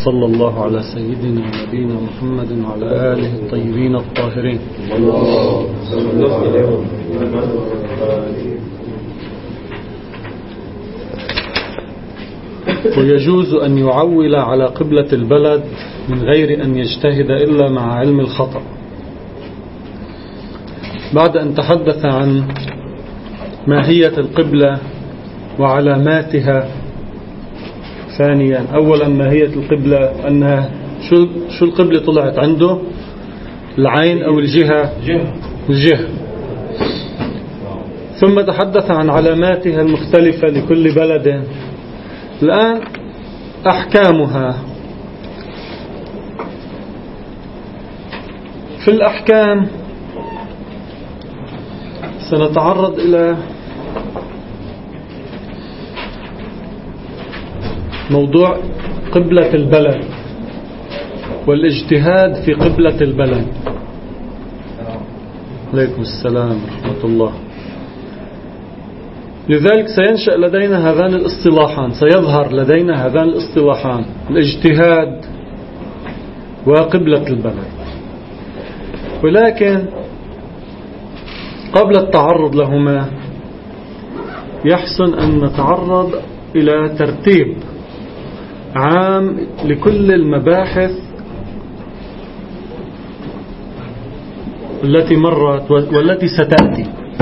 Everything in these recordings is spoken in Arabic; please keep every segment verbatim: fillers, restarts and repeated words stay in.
وصلى الله على سيدنا ونبينا محمد وعلى آله الطيبين الطاهرين. ويجوز أن يعول على قبلة البلد من غير أن يجتهد إلا مع علم الخطأ. بعد أن تحدث عن ماهية القبلة وعلاماتها، ثانيا أولا ماهية القبلة أنها شو شو القبلة طلعت عنده، العين أو الجهة، الجهة. ثم تحدث عن علاماتها المختلفة لكل بلد. الآن أحكامها. في الأحكام سنتعرض إلى موضوع قبلة البلد والاجتهاد في قبلة البلد. عليكم السلام ورحمة الله. لذلك سينشأ لدينا هذان الاصطلاحان، سيظهر لدينا هذان الاصطلاحان، الاجتهاد وقبلة البلد. ولكن قبل التعرض لهما يحسن أن نتعرض إلى ترتيب عام لكل المباحث التي مرت والتي ستأتي.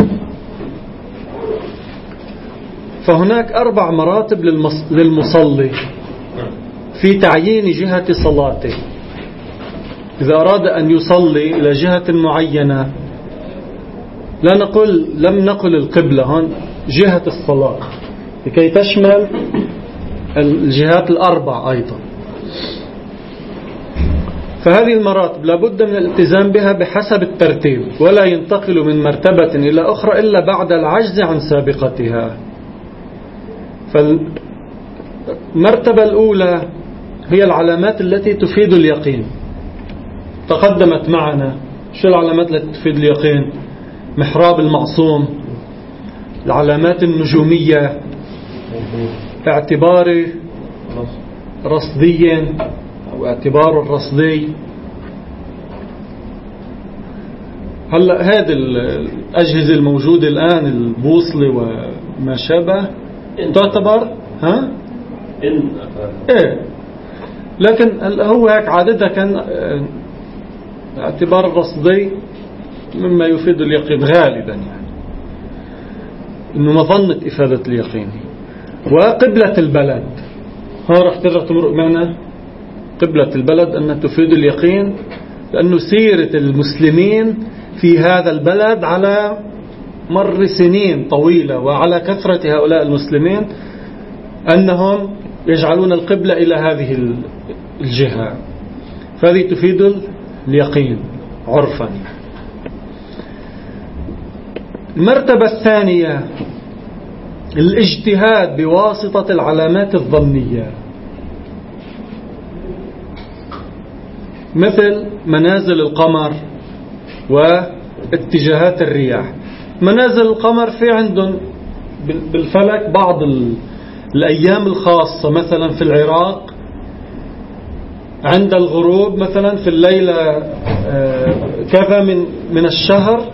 فهناك أربع مراتب للمصلي في تعيين جهة صلاته. إذا أراد أن يصلي إلى جهة معينة، لا نقول لم نقل القبلة، هون جهة الصلاة لكي تشمل الجهات الأربع أيضا. فهذه المراتب لابد من الالتزام بها بحسب الترتيب، ولا ينتقل من مرتبة إلى أخرى إلا بعد العجز عن سابقتها. فالمرتبة الأولى هي العلامات التي تفيد اليقين، تقدمت معنا. شو العلامات التي تفيد اليقين؟ محراب المعصوم، العلامات النجومية، اعتبار رصدي أو اعتبار الرصدي. هلا هذه الأجهزة الموجودة الآن، البوصلة وما شابه، تعتبر ها ايه، لكن هو هيك عادتها كان اعتبار الرصدي مما يفيد اليقين غالبا، يعني انه مظنة افادة اليقين. وقبلة البلد، ها رح ترجع تمرق معنا. قبلة البلد أنها تفيد اليقين، لأنه سيرة المسلمين في هذا البلد على مر سنين طويلة وعلى كثرة هؤلاء المسلمين أنهم يجعلون القبلة إلى هذه الجهة، فهذه تفيد اليقين عرفا. المرتبة الثانية الاجتهاد بواسطة العلامات الظنية، مثل منازل القمر واتجاهات الرياح. منازل القمر في عندهم بالفلك بعض الأيام الخاصة، مثلا في العراق عند الغروب مثلا في الليلة كذا من من الشهر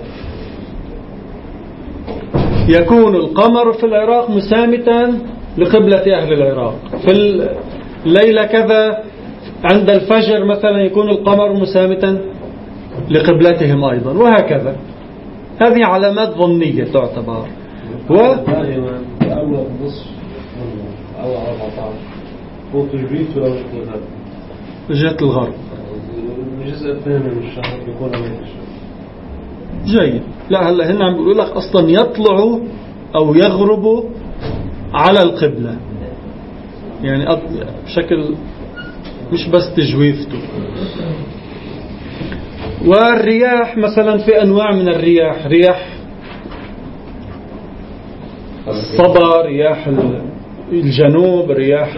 يكون القمر في العراق مسامتا لقبلة أهل العراق. في الليلة كذا عند الفجر مثلا يكون القمر مسامتا لقبلتهم أيضا، وهكذا. هذه علامات ظنية تعتبر. و دائما أول نصف أو أربعة عشر هو تجبيت ولا الغرب، جهة الغرب، الجزء الثاني من الشهر بيكون أمام الشهر. جيد. لا هلا هنا عم بيقول لك أصلا يطلعوا أو يغربوا على القبلة، يعني بشكل مش بس تجويفته. والرياح مثلا في أنواع من الرياح، رياح الصبا، رياح الجنوب، رياح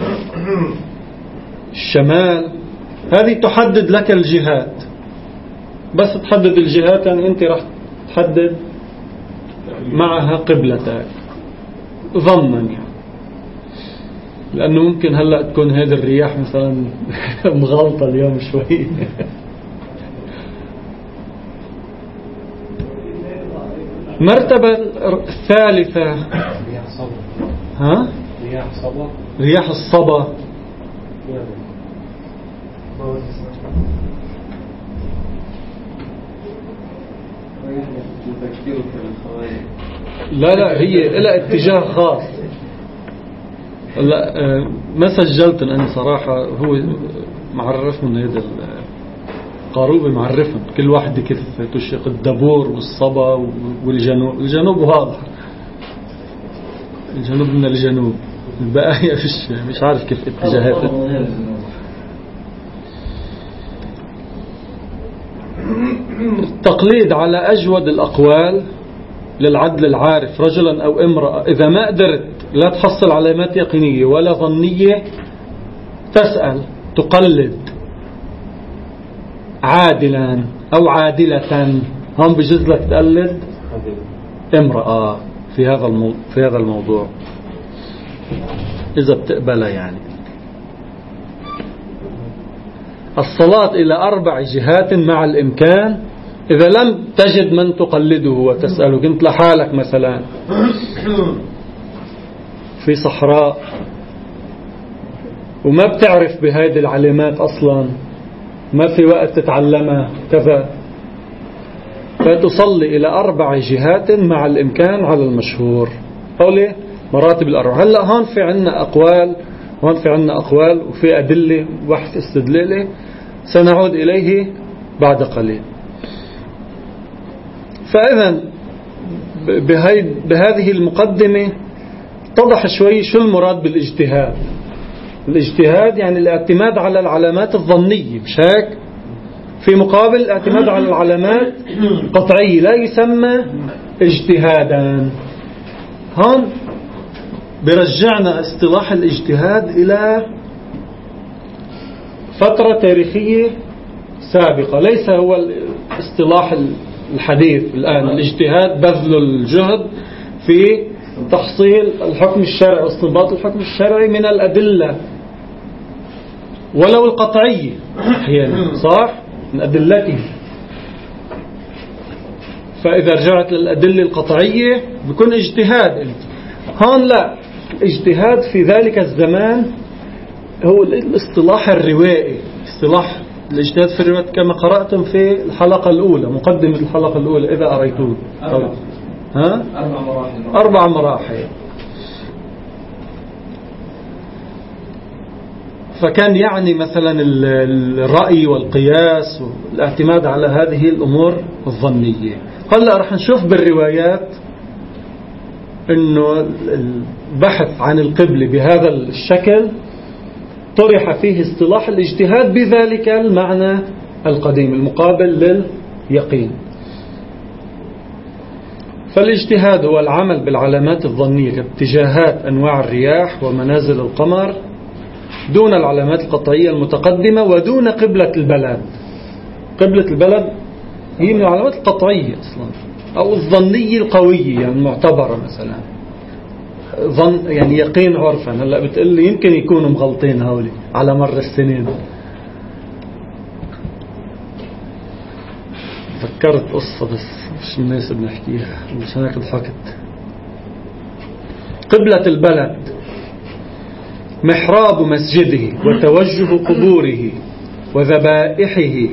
الشمال. هذه تحدد لك الجهات، بس تحدد الجهات يعني أنت راح تحدد معها قبلتك ظنا يعني. لأنه ممكن هلأ تكون هذه الرياح مثلا مغلطة اليوم شوي. مرتبة الثالثة رياح صبا. ها؟ رياح صبا. رياح الصبا. لا لا هي لها اتجاه خاص. لا ما سجلت أنا صراحة، هو معرف من هذا القاروبي معرفهم كل واحد كيف تشق الدبور والصبا والجنوب. الجنوب واضح، الجنوب من الجنوب، البقايا مش مش عارف كيف اتجاهات. التقليد على أجود الأقوال للعدل العارف رجلا أو امرأة. إذا ما قدرت لا تحصل علامات يقينية ولا ظنية تسأل، تقلد عادلا أو عادلة. هم بجوز لك تقلد امرأة في هذا الموضوع في هذا الموضوع إذا بتقبلها يعني. الصلاة إلى أربع جهات مع الإمكان إذا لم تجد من تقلده وتسأله. كنت لحالك مثلا في صحراء وما بتعرف بهذه العلامات أصلا، ما في وقت تتعلمها كذا، فتصلي إلى أربع جهات مع الإمكان على المشهور. قولي مراتب الأربع. هلأ هون في عنا أقوال، هون في عنا أقوال وفي أدلة بحث استدلالي سنعود إليه بعد قليل. فإذا بهذه المقدمة اتضح شوي شو المراد بالاجتهاد. الاجتهاد يعني الاعتماد على العلامات الظنية، مش هيك؟ في مقابل الاعتماد على العلامات القطعية لا يسمى اجتهادا. هون برجعنا اصطلاح الاجتهاد إلى فترة تاريخية سابقة، ليس هو الاصطلاح الحديث الآن. الاجتهاد بذل الجهد في تحصيل الحكم الشرعي واستنباط الحكم الشرعي من الأدلة ولو القطعية أحيانا، صح؟ من أدلته. فإذا رجعت للأدلة القطعية بيكون اجتهاد. هون لا، اجتهاد في ذلك الزمان هو الاصطلاح الروائي. اصطلاح الاجتهاد في الرواية كما قرأتم في الحلقة الأولى، مقدمة الحلقة الأولى إذا أريتوه. ها؟ أربع مراحل. أربع مراحل. فكان يعني مثلا الرأي والقياس والاعتماد على هذه الأمور الظنية. هلا رح نشوف بالروايات إنه البحث عن القبلة بهذا الشكل طرح فيه اصطلاح الاجتهاد بذلك المعنى القديم المقابل لليقين. فالاجتهاد هو العمل بالعلامات الظنية كاتجاهات أنواع الرياح ومنازل القمر دون العلامات القطعية المتقدمة ودون قبلة البلد. قبلة البلد هي من العلامات القطعية أصلا أو الظنية القوية يعني معتبرة. مثلا ظن يعني يقين عرفا. هلا بتقول لي يمكن يكونوا مغلطين هولي على مر السنين. فكرت قصة بس مش مناسب نحكيها مش هناك ضحكت. قبلة البلد محراب مسجده وتوجه قبوره وذبائحه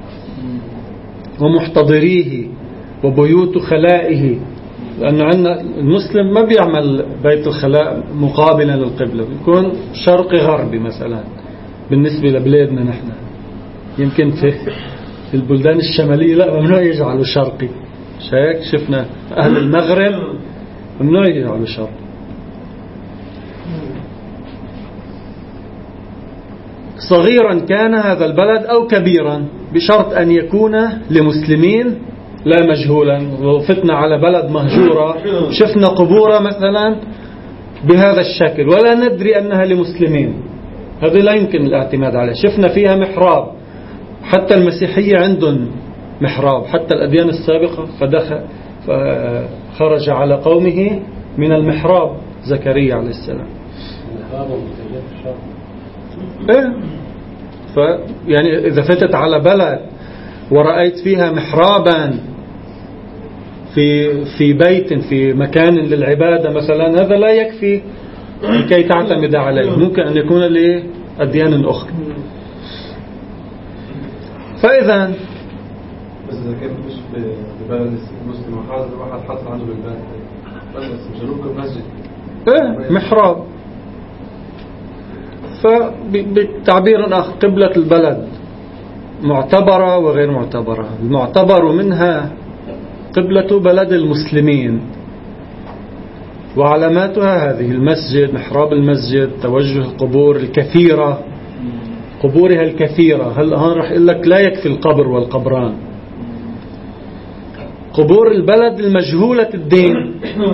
ومحتضريه وبيوت خلائه. لأنه عندنا المسلم ما بيعمل بيت الخلاء مقابلا للقبلة، بيكون شرقي غربي مثلا. بالنسبة لبلادنا نحن يمكن في في البلدان الشمالية لا ممنوع يجعلوا شرقي، مش هيك؟ شفنا أهل المغرب ممنوع يجعلوا شرقي. صغيرا كان هذا البلد أو كبيرا بشرط أن يكون لمسلمين لا مجهولا. وفتنا على بلد مهجورة شفنا قبورة مثلا بهذا الشكل ولا ندري أنها لمسلمين، هذا لا يمكن الاعتماد عليه. شفنا فيها محراب، حتى المسيحية عندهم محراب، حتى الأديان السابقة. فدخل فخرج على قومه من المحراب زكريا عليه السلام. بعضهم متجه في الشرق. إيه ف يعني إذا فتت على بلد ورأيت فيها محرابا في في بيت في مكان للعبادة مثلا، هذا لا يكفي لكي تعتمد عليه، ممكن أن يكون لأديان الأخرى. فإذا بس إذا كان مش في بلد مسلم وحاضر واحد حاطط عنده بالبلد بس مش هنوكل مسجد إيه محراب. فبالتعبير آخر قبلة البلد معتبرة وغير معتبرة. المعتبر منها قبلة بلد المسلمين وعلاماتها هذه: المسجد، محراب المسجد، توجه القبور الكثيرة، قبورها الكثيرة. هل هون رح يقول لك لا يكفي القبر والقبران. قبور البلد المجهولة الدين،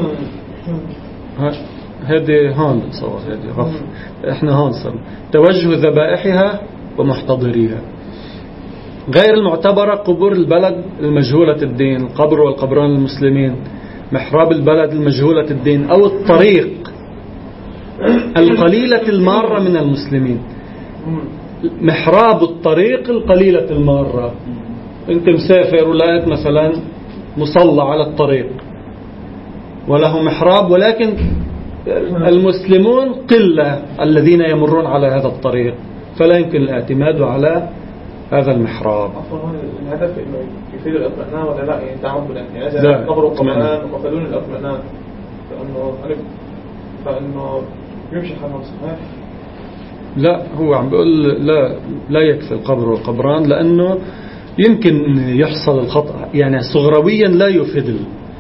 هذه هون بتصور، هذه غفر احنا هون صار توجه ذبائحها ومحتضريها. غير المعتبرة قبور البلد المجهولة الدين، القبر والقبران المسلمين، محراب البلد المجهولة الدين، أو الطريق القليلة المارة من المسلمين. محراب الطريق القليلة المارة، انت مسافر ولقيت مثلا مصلى على الطريق وله محراب، ولكن المسلمون قلة الذين يمرون على هذا الطريق، فلا يمكن الاعتماد على هذا المحراب. الهدف انه يفيد الاطمئنان ولا لا؟ يعني تعبد يعني اذا قبروا اطمئنان وقفلون الاطمئنان فانه فانه يمشي حالهم صحيح. لا، هو عم بيقول لا لا يكفي القبر والقبران، لانه يمكن يحصل الخطأ، يعني صغرويا لا يفيد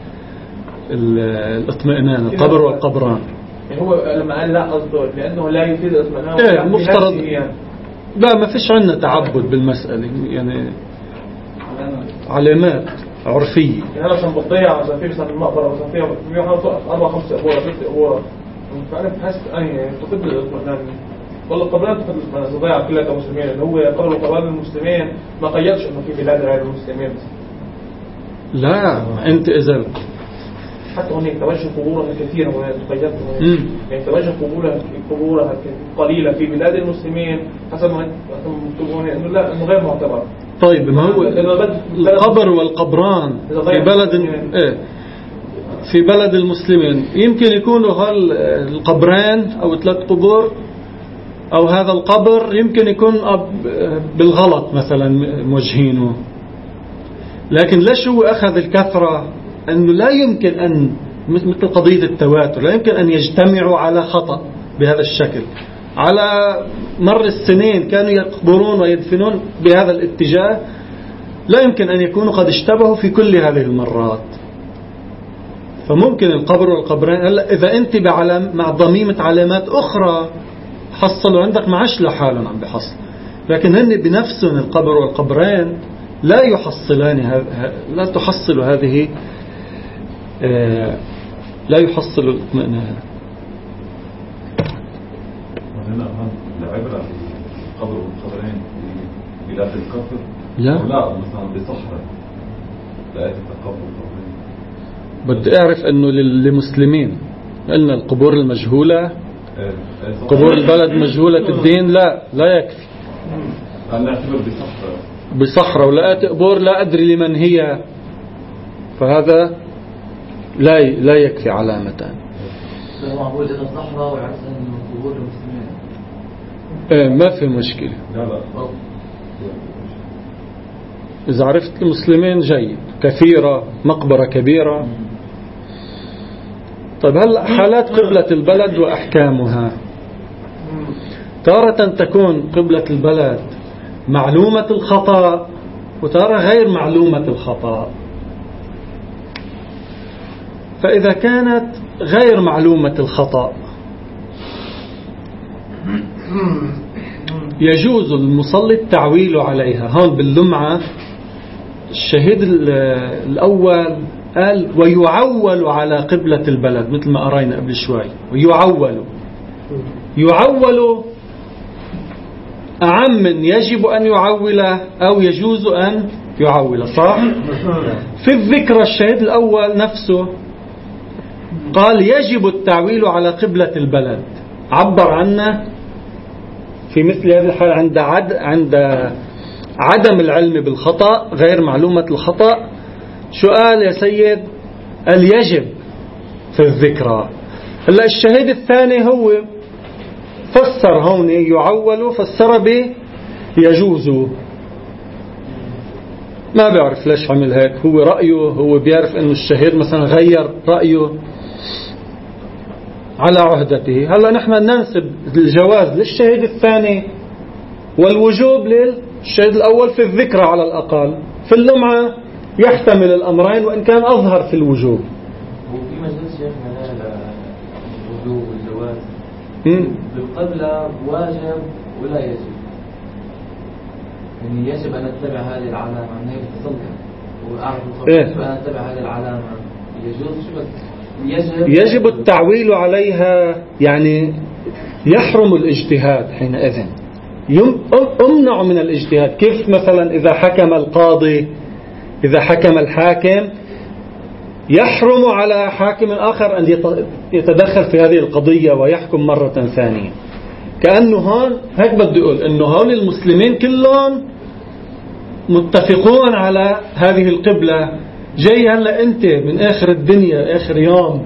الاطمئنان القبر والقبران. يعني هو لما قال لا قصده لانه لا يفيد الاطمئنان، ايه مفترض يعني. لا، ما فيش عندنا تعبد بالمسألة، يعني علامات عرفية. يعني أنا عشان بطيع عشان في مثلا المقبرة مثلا فيها فيها أربع خمس أبواب ست أبواب، فأنا بحس أني تقبل الاطمئنان. والله القبرات تقبل الاطمئنان تضيع كلها كمسلمين، إنه هو قبر قبران المسلمين ما قيدش إنه في بلاد غير المسلمين. لا، أنت إذا حتى هناك توجه قبورها كثيرة وهي تقيدت، يعني توجه قبورها قبورها قليلة في بلاد المسلمين حسب ما مكتوبون إنه لا إنه غير معتبر. طيب، ما هو القبر والقبران في بلد إيه في بلد المسلمين يمكن يكونوا هال القبرين أو ثلاث قبور، أو هذا القبر يمكن يكون بالغلط مثلا موجهينه، لكن ليش هو أخذ الكثرة؟ أنه لا يمكن أن مثل قضية التواتر لا يمكن أن يجتمعوا على خطأ بهذا الشكل. على مر السنين كانوا يقبرون ويدفنون بهذا الاتجاه، لا يمكن أن يكونوا قد اشتبهوا في كل هذه المرات. فممكن القبر والقبرين هلا إذا أنت بعلم مع ضميمة علامات أخرى حصلوا عندك معش لحالهم عم بحصل، لكن هن بنفسهم القبر والقبرين لا يحصلان لا تحصل هذه لا يحصل الاطمئنان. هنا العبرة قبر والقبرين في بلاد الكفر لا لا مثلا بصحراء لا يتقبل القبرين. بدي أعرف أنه للمسلمين قلنا القبور المجهولة قبور البلد مجهولة الدين لا لا يكفي. أنا أعتبر بصحراء بصحراء ولا قبور لا أدري لمن هي، فهذا لا لا يكفي علامتان. هو معقول إذا الصحراء وعسى قبور المسلمين إيه ما في مشكلة. لا لا إذا عرفت المسلمين جيد، كثيرة مقبرة كبيرة. طيب هلا حالات قبلة البلد وأحكامها. تارة تكون قبلة البلد معلومة الخطأ، وتارة غير معلومة الخطأ. فإذا كانت غير معلومة الخطأ يجوز المصلي التعويل عليها. هون باللمعة الشهيد الأول قال ويعول على قبلة البلد مثل ما قرأنا قبل شوي. ويعول يعول أعم من يجب أن يعول أو يجوز أن يعول، صح؟ في الذكر الشهيد الأول نفسه قال يجب التعويل على قبلة البلد. عبر عنه في مثل هذه الحالة عند عد عند عدم العلم بالخطأ، غير معلومة الخطأ. شو قال يا سيد؟ قال يجب في الذكرى. هلا الشهيد الثاني هو فسر هون يعول، فسر به يجوز. ما بيعرف ليش عمل هيك، هو رأيه، هو بيعرف انه الشهيد مثلا غير رأيه على عهدته. هلا نحن ننسب الجواز للشهيد الثاني والوجوب للشهيد الأول في الذكرى على الأقل. في اللمعة يحتمل الأمرين وإن كان أظهر في الوجوب. وفي مجلس شيخنا الوجوب والجواز بالقبلة واجب ولا يجب؟ يعني يجب أن أتبع هذه العلامة عن هيك تصلح وأعرف الخطأ. يجب أن أتبع هذه العلامة، يجوز شو بس يجب يجب التعويل عليها، يعني يحرم الاجتهاد حينئذ، أمنع من الاجتهاد. كيف مثلا إذا حكم القاضي، إذا حكم الحاكم، يحرم على حاكم آخر أن يتدخل في هذه القضية ويحكم مرة ثانية. كأنه هون هيك بدي أقول إنه هون المسلمين كلهم متفقون على هذه القبلة. جاي هلا أنت من آخر الدنيا آخر يوم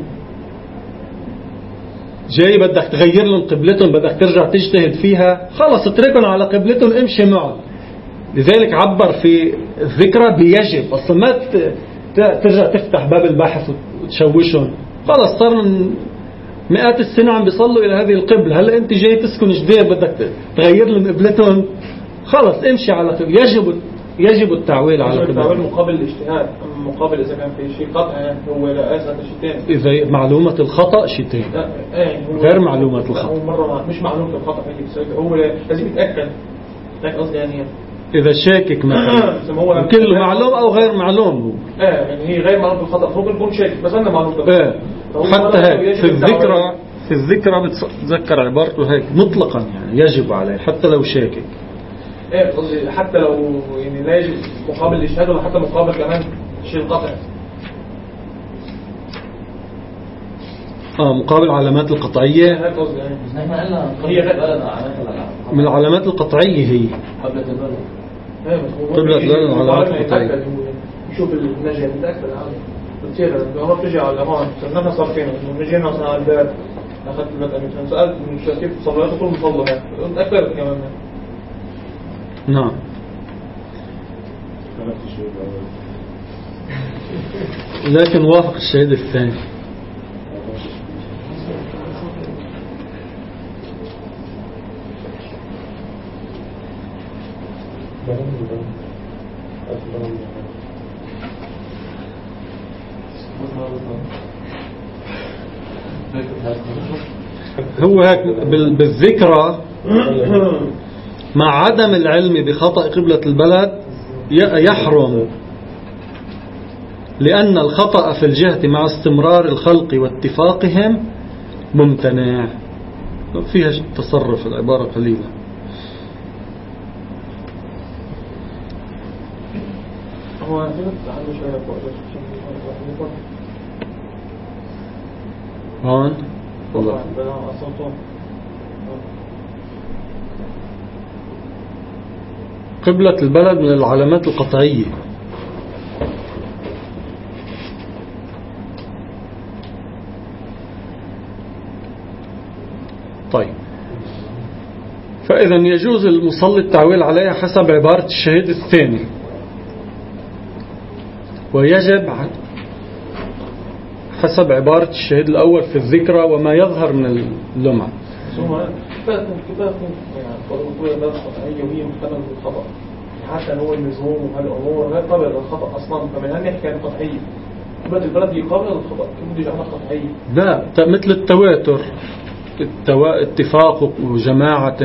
جاي بدك تغير لهم قبلتهم، بدك ترجع تجتهد فيها، خلص اتركهم على قبلتهم امشي معهم. لذلك عبر في الذكرى بيجب. أصلا ما ترجع تفتح باب البحث وتشوشهم، خلص صار من مئات السنة عم بيصلوا إلى هذه القبلة. هلا أنت جاي تسكن جديد بدك تغير لهم قبلتهم، خلص امشي على قبلة. يجب يجب التعويل على قبلة. التعويل مقابل الاجتهاد، مقابل إذا كان في شيء قطع يعني هو لا أساس شيئين. إذا معلومة الخطأ شيئين غير معلومة الخطأ. هو مرة مش معلومة الخطأ هو لازم يتأكد. لكن قصدي يعني إذا شاكك مثلا كله معلوم أو غير معلوم. اه يعني هي غير معلومة الخطأ هو بيكون شاكك بس أنا معلومة الخطأ. حتى هيك في الذكرى في الذكرى بتذكر عبارته هيك مطلقا، يعني يجب عليه حتى لو شاكك. ايه قصدي حتى لو يعني لا يجب مقابل الاجتهاد ولا حتى مقابل كمان شيء القطع. اه مقابل العلامات القطعية. هي من العلامات القطعية هي قبلة البلد. قبلة البلد العلامات القطعية. يشوف النجم متأكد عادي. بتصير لما بتجي على الأمان سننا صار فينا نجينا مثلا على الباب أخذت البيت أمي سألت من كيف صليت طول مصلى هيك متأكد كمان. نعم. لكن وافق الشهيد الثاني. هو هيك بالذكرى مع عدم العلم بخطأ قبلة البلد يحرم، لأن الخطأ في الجهة مع استمرار الخلق واتفاقهم ممتنع. فيها تصرف العبارة قليلة. هون والله قبلة البلد من العلامات القطعية. طيب، فإذا يجوز المصلي التعويل عليها حسب عبارة الشهيد الثاني، ويجب حسب عبارة الشهيد الأول في الذكرى وما يظهر من اللمعة. حتى هو النزوم وهالأمور غير قابل للخطأ أصلا، فمن هل نحكي عن قطعية قبلة البلد قابلة للخطأ كيف بده يجعلها قطعية؟ لا، مثل التواتر، التوا... اتفاق وجماعة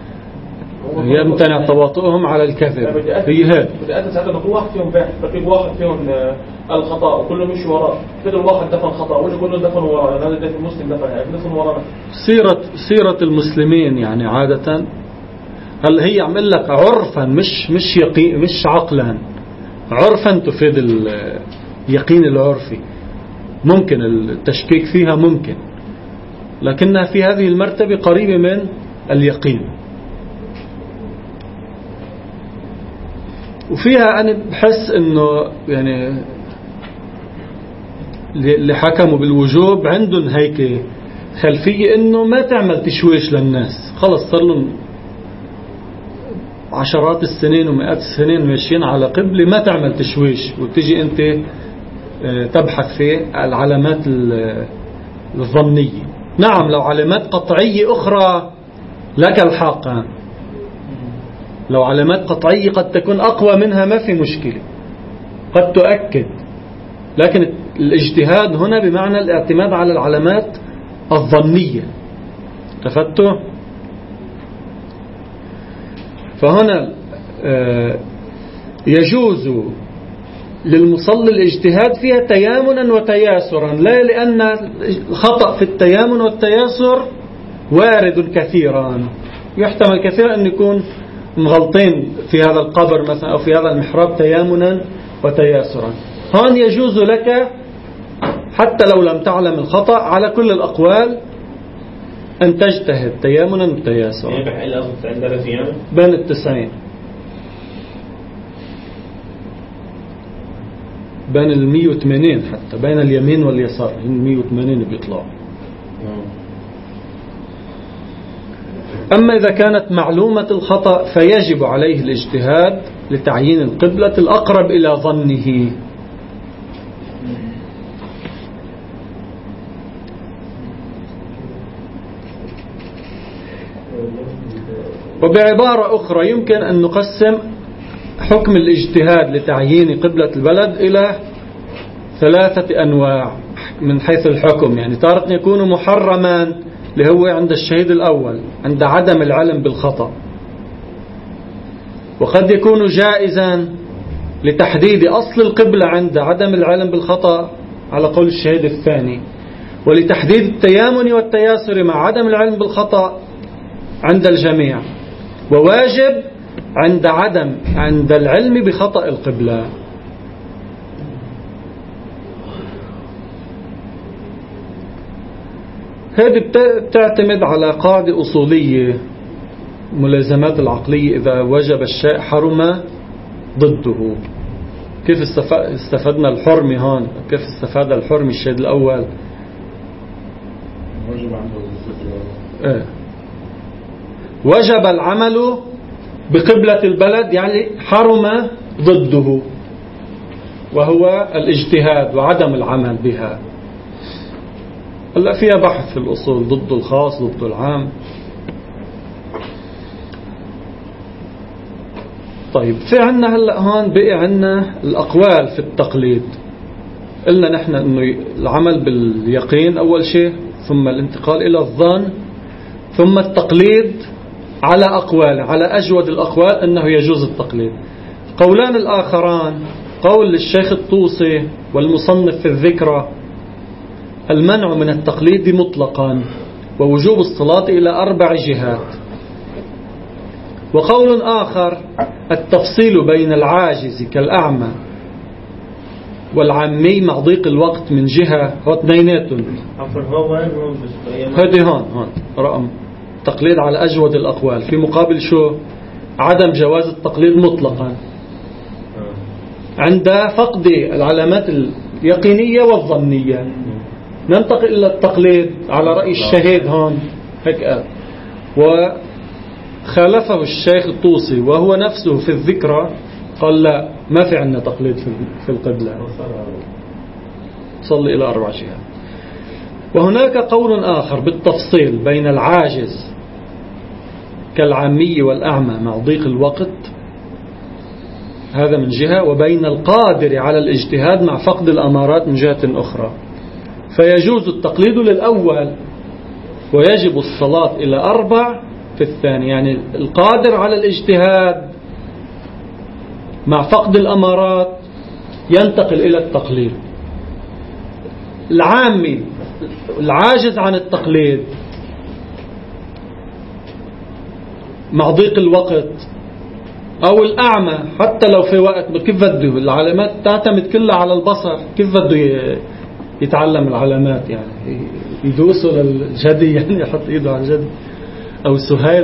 يمتنع تواطؤهم على الكذب. هي هذا بدي أسأل ساعتها إنه كل واحد فيهم باحث، رقيب واحد فيهم الخطأ وكله مش وراه، كل واحد دفن خطأ وجه كله دفن وراه، هذا دفن المسلم دفن يعني دفن وراه. سيرة سيرة المسلمين يعني عادة، هل هي عمل لك عرفا مش مش يقين مش عقلا، عرفا تفيد اليقين العرفي. ممكن التشكيك فيها ممكن، لكنها في هذه المرتبة قريبة من اليقين. وفيها أنا بحس إنه يعني اللي حكموا بالوجوب عندهم هيك خلفية إنه ما تعمل تشويش للناس، خلص صار لهم عشرات السنين ومئات السنين ماشيين على قبلة، ما تعمل تشويش وتجي أنت تبحث في العلامات الظنية. نعم لو علامات قطعية أخرى لك الحق، لو علامات قطعية قد تكون أقوى منها ما في مشكلة، قد تؤكد، لكن الاجتهاد هنا بمعنى الاعتماد على العلامات الظنية. تفتوا؟ فهنا يجوز للمصلي الاجتهاد فيها تيامنا وتياسرا، لا لأن الخطأ في التيامن والتياسر وارد كثيرا، يحتمل كثيرا أن يكون مغلطين في هذا القبر مثلا أو في هذا المحراب تيامنا وتياسرا. هون يجوز لك حتى لو لم تعلم الخطأ على كل الأقوال أن تجتهد تيامنا وتياسرا. بين التسعين، بين المية وثمانين، حتى بين اليمين واليسار المية وثمانين بيطلعوا. أما إذا كانت معلومة الخطأ فيجب عليه الاجتهاد لتعيين القبلة الأقرب إلى ظنه. وبعبارة أخرى يمكن أن نقسم حكم الاجتهاد لتعيين قبلة البلد إلى ثلاثة أنواع من حيث الحكم. يعني تارة يكون محرما اللي هو عند الشهيد الأول عند عدم العلم بالخطأ، وقد يكون جائزا لتحديد أصل القبلة عند عدم العلم بالخطأ على قول الشهيد الثاني، ولتحديد التيامن والتياسر مع عدم العلم بالخطأ عند الجميع، وواجب عند عدم عند العلم بخطأ القبلة. هذه بتعتمد على قاعدة أصولية، ملازمات العقلية، إذا وجب الشيء حرم ضده. كيف استفدنا الحرمي هون؟ كيف استفاد الحرمي الشهيد الأول؟ وجب عنده إيه؟ وجب العمل بقبلة البلد، يعني حرم ضده وهو الاجتهاد وعدم العمل بها. هلا فيها بحث في الأصول، ضد الخاص ضد العام. طيب في عنا هلا هون بقي عنا الأقوال في التقليد. قلنا نحن إنه العمل باليقين أول شيء، ثم الانتقال إلى الظن، ثم التقليد على أقوال، على أجود الأقوال أنه يجوز التقليد. قولان الآخران قول للشيخ الطوسي والمصنف في الذكرى المنع من التقليد مطلقا ووجوب الصلاة إلى أربع جهات. وقول آخر التفصيل بين العاجز كالأعمى والعامي مع ضيق الوقت من جهة، هو اثنيناتهم. هذه هون هون رقم تقليد على أجود الأقوال، في مقابل شو؟ عدم جواز التقليد مطلقا عند فقد العلامات اليقينية والظنية. ننتقل إلى التقليد على رأي الشهيد هون هيك قال. وخالفه الشيخ الطوسي وهو نفسه في الذكرى قال لا، ما في عندنا تقليد في القبلة، صلي إلى أربع جهات. وهناك قول آخر بالتفصيل بين العاجز كالعامي والأعمى مع ضيق الوقت، هذا من جهة، وبين القادر على الاجتهاد مع فقد الأمارات من جهة أخرى. فيجوز التقليد للأول ويجب الصلاة إلى أربع في الثاني. يعني القادر على الاجتهاد مع فقد الأمارات ينتقل إلى التقليد. العامي العاجز عن التقليد مع ضيق الوقت، أو الأعمى حتى لو في وقت كيف بده، العلامات تعتمد كلها على البصر، كيف بده يتعلم العلامات يعني يدوسوا للجدي يعني يحط ايده على الجدي او سهيل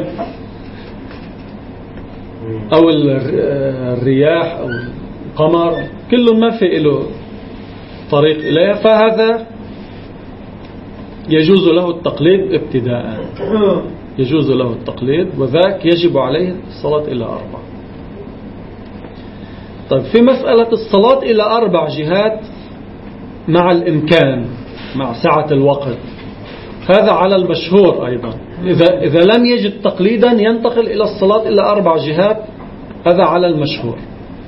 او الرياح او القمر كل ما في له طريق إليه، فهذا يجوز له التقليد ابتداء، يجوز له التقليد، وذاك يجب عليه الصلاة إلى أربع. طيب في مسألة الصلاة إلى أربع جهات مع الإمكان مع سعة الوقت، هذا على المشهور أيضا. إذا, إذا لم يجد تقليدا ينتقل إلى الصلاة إلى أربع جهات، هذا على المشهور.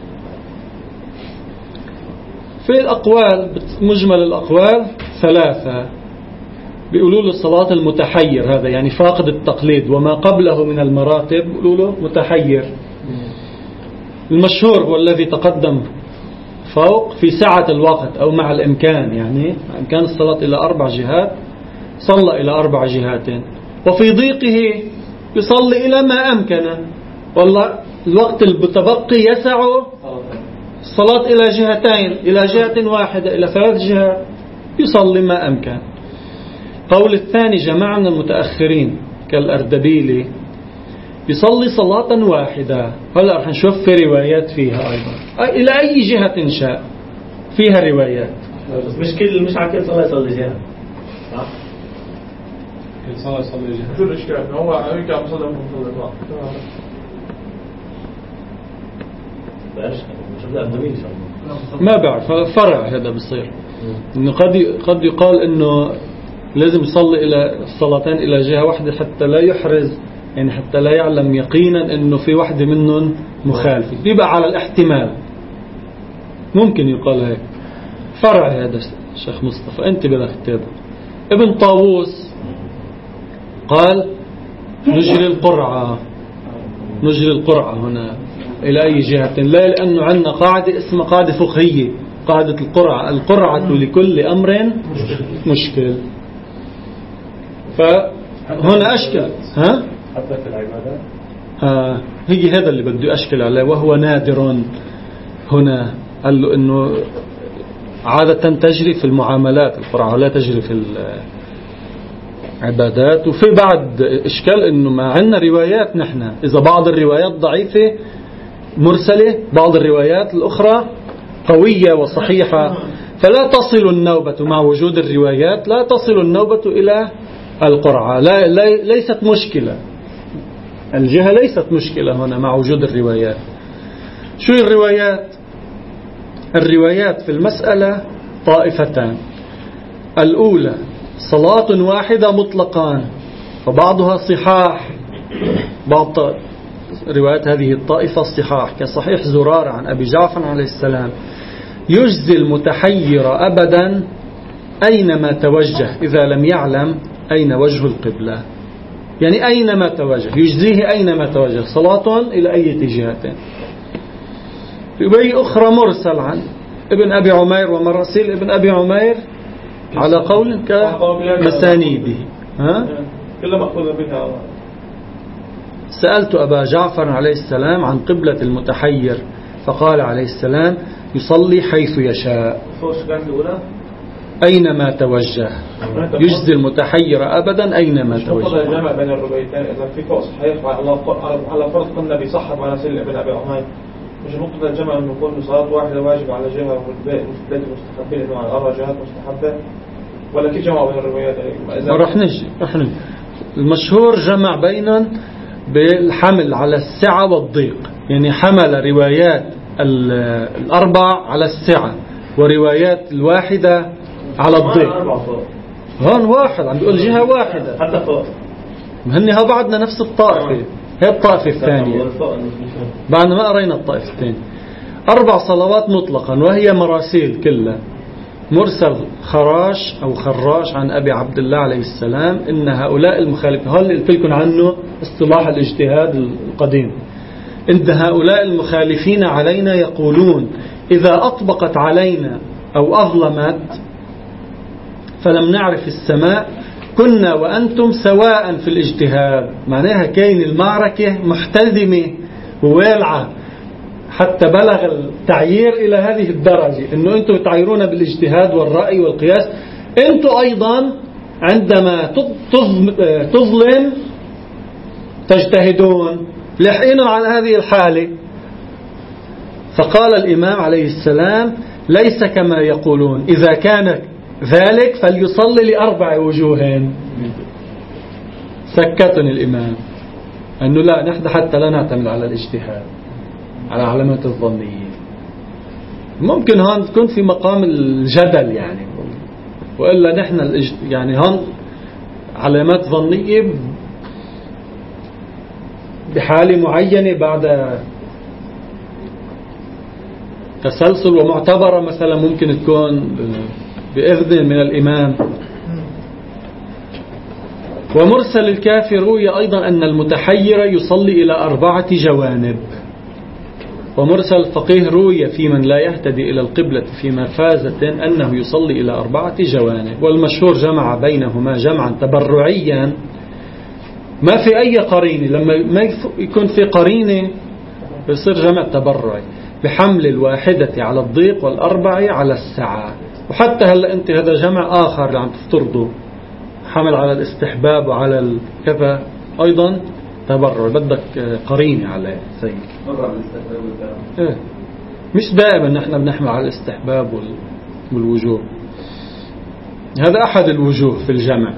في الأقوال مجمل الأقوال ثلاثة، بيقولوا له الصلاة المتحير، هذا يعني فاقد التقليد وما قبله من المراتب بيقولوا له متحير. المشهور هو الذي تقدم فوق في سعة الوقت أو مع الإمكان، يعني إمكان الصلاة إلى أربع جهات صلى إلى أربع جهات، وفي ضيقه يصلي إلى ما أمكن، والله الوقت المتبقي يسعه الصلاة إلى جهتين، إلى جهة واحدة، إلى ثلاث جهات، يصلي ما أمكن. قول الثاني جماعة من المتأخرين كالأردبيلي يصلي صلاة واحدة. هلا رح نشوف في روايات فيها أيضا إلى أي جهة شاء، فيها روايات. مش كل مش على كل صلاة يصلي جهة، صح؟ كل صلاة يصلي جهة. شو الإشكال؟ هو يرجع مصلي مصلي واحد. ما بعرف، فرع هذا بصير إنه قد قد يقال إنه لازم يصلي إلى الصلاتين إلى جهة واحدة حتى لا يحرز، يعني حتى لا يعلم يقينا إنه في واحدة منهم مخالفة، بيبقى على الاحتمال، ممكن يقال هيك. فرع هذا شيخ مصطفى أنت بدك كتابه. ابن طاووس قال نجري القرعة، نجري القرعة هنا إلى أي جهة، لا، لأنه عندنا قاعدة اسمها قاعدة فقهية، قاعدة القرعة، القرعة لكل أمر مشكل. فهنا أشكل ها حتى في العبادات آه هي هذا اللي بده أشكل عليه، وهو نادر. هنا قال له إنه عادة تجري في المعاملات القرعة، لا تجري في العبادات. وفي بعد إشكال إنه ما عندنا روايات نحن، إذا بعض الروايات ضعيفة مرسلة، بعض الروايات الأخرى قوية وصحيحة، فلا تصل النوبة مع وجود الروايات، لا تصل النوبة إلى القرعة. لا ليست مشكلة، الجهة ليست مشكلة هنا مع وجود الروايات. شو الروايات؟ الروايات في المسألة طائفتان. الأولى صلاة واحدة مطلقان، فبعضها صحاح، بعض روايات هذه الطائفة الصحاح، كصحيح زرار عن أبي جعفر عليه السلام: يجزي المتحير أبدا أينما توجه إذا لم يعلم أين وجه القبلة. يعني أينما توجه يجزيه، أينما توجه صلاة إلى أي جهة. رواية أخرى مرسل عن ابن أبي عمير ومراسيل ابن أبي عمير على قول كمسانيده. ها؟ كلها مأخوذة بها. سألت أبا جعفر عليه السلام عن قبلة المتحير فقال عليه السلام: يصلي حيث يشاء أينما توجه، يجزي المتحير أبدا أينما توجه. الجمع بين الروايتين إذا في فوق صحيح على فرض قلنا بيصحب على سلة ابن أبي عمير، مش نقطة الجمع أنه يكون صلاة واحدة واجب على جهة والباقي مستحبين إنه على أربع جهات مستحبة، ولا كيف جمع بين الروايات؟ رح نجي رح نجي المشهور جمع بينهم بالحمل على السعة والضيق، يعني حمل روايات الأربع على السعة وروايات الواحدة على الضيق. هون واحد عم بيقول جهة واحدة حتى فوق، هنها بعدنا نفس الطائفة، هي الطائفة الثانية بعد ما قرينا الطائفة الثانية. أربع صلوات مطلقا وهي مراسيل كلها. مرسل خراش أو خراش عن أبي عبد الله عليه السلام إن هؤلاء المخالفين، هل قلت لكم عنه اصطلاح الاجتهاد القديم، إن هؤلاء المخالفين علينا يقولون إذا أطبقت علينا أو أظلمت فلم نعرف السماء كنا وأنتم سواء في الاجتهاد. معناها كاين المعركة محتدمة ووالعة، حتى بلغ التعيير إلى هذه الدرجة أنه أنتم تعيرون بالاجتهاد والرأي والقياس، أنتم أيضا عندما تظلم تجتهدون. لحقين على هذه الحالة. فقال الإمام عليه السلام ليس كما يقولون، إذا كان ذلك فليصلي لأربع وجوه. سكتني الإمام أنه لا، نحن حتى لا نعتمد على الاجتهاد على علامات الظنية. ممكن هون تكون في مقام الجدل يعني، وإلا نحن يعني هون علامات ظنية بحالة معينة بعد تسلسل ومعتبرة، مثلا ممكن تكون بإذن من الإمام. ومرسل الكافي روي أيضا أن المتحير يصلي إلى أربعة جوانب. ومرسل الفقيه روي في من لا يهتدي إلى القبلة في مفازة أنه يصلي إلى أربعة جوانب. والمشهور جمع بينهما جمعا تبرعيا ما في أي قرينة. لما ما يكون في قرينة يصير جمع تبرعي بحمل الواحدة على الضيق والأربعة على السعة. وحتى هلأ أنت هذا جمع آخر اللي عم تفترضه، حمل على الاستحباب وعلى كذا أيضا تبرع، بدك قرينة عليه سيد. إيه. مش دائما نحن بنحمل على الاستحباب والوجوب، هذا أحد الوجوه في الجمع.